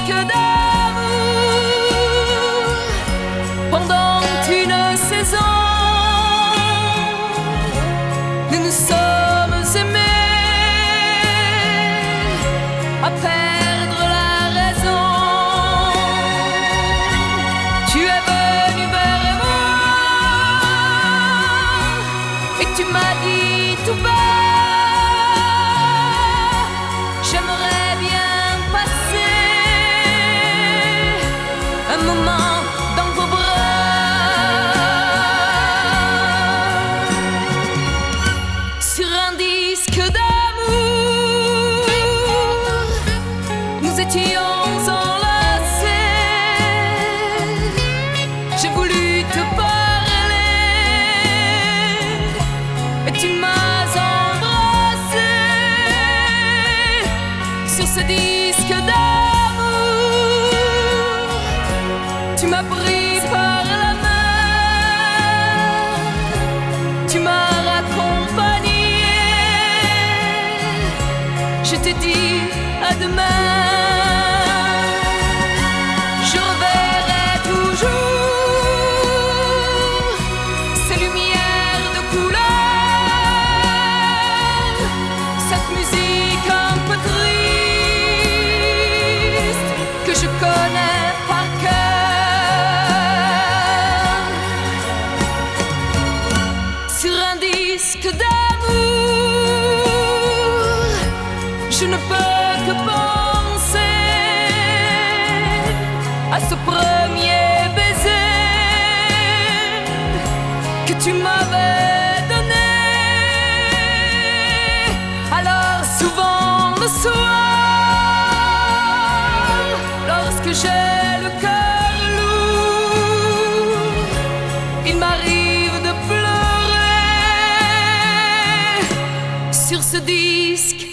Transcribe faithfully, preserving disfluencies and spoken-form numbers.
disque d'amour pendant une saison. Nous nous sommes aimés à perdre la raison. Tu es venu vers moi et tu m'as dit tout bas: j'aimerais bien passer un moment dans vos bras. Sur un disque d'amour, nous étions enlacés. J'ai voulu te parler et tu m'as embrassé. Sur ce disque d'amour, tu m'as pris par la main, tu m'as raccompagné. Je t'ai dit à demain. Je reverrai toujours ces lumières de couleur, cette musique un peu triste que je connais par cœur. Sur un disque d'amour, je ne peux que penser à ce premier baiser que tu m'avais donné. Alors souvent le soir, lorsque j'ai le cœur lourd, il m'arrive de pleurer sur ce disque